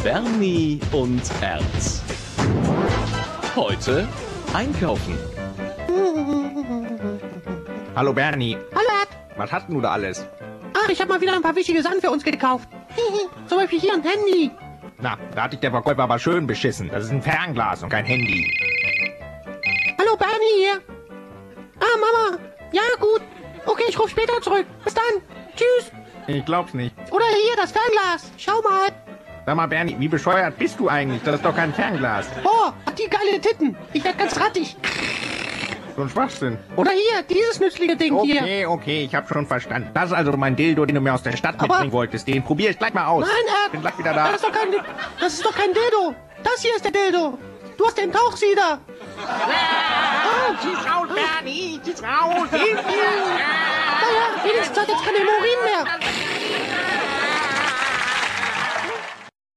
Bernie und Ernst. Heute einkaufen. Hallo Bernie, Hallo Ed. was hast du da alles? Ach, ich habe mal wieder ein paar wichtige Sachen für uns gekauft. Zum Beispiel hier ein Handy. Na, da hat dich der Verkäufer aber schön beschissen. Das ist ein Fernglas und kein Handy. Hallo Bernie hier. Ah, Mama. Ja, gut. Okay, ich rufe später zurück. Bis dann. Tschüss. Ich glaub's nicht. Oder hier, das Fernglas. Schau mal. Sag mal Bernie, wie bescheuert bist du eigentlich? Das ist doch kein Fernglas. Oh, hat die geile Titten. Ich werd ganz rattig. So ein Schwachsinn. Oder hier, dieses nützliche Ding hier. Okay, ich hab schon verstanden. Das ist also mein Dildo, den du mir aus der Stadt Aber- mitbringen wolltest. Den probier ich gleich mal aus. Nein, Bin gleich wieder da. Das ist doch kein Dildo. Das hier ist der Dildo. Du hast den Tauchsieder. Zieh's raus, Bernie! Zieh's raus! Naja, wenigstens hat jetzt keine Urin mehr.